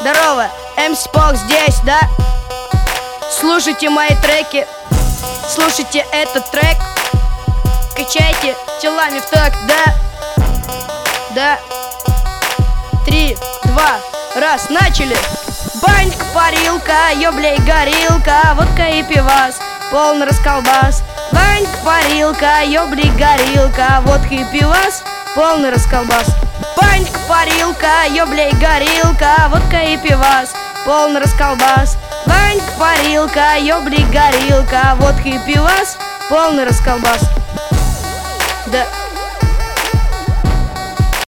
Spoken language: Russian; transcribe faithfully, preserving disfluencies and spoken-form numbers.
Здорово, эм си Пох здесь, да? Слушайте мои треки, слушайте этот трек, качайте телами в такт, да? Да. Три, два, раз, начали! Банька, парилка, ёблей, горилка, водка и пивас, полный расколбас. Банька, парилка, ёблей, горилка, водка и пивас, полный расколбас. Банька, парилка, ёблей, горилка, водка и пивас, полный расколбас. Банька, парилка, ёблей, горилка, водка и пивас, полный расколбас. Да.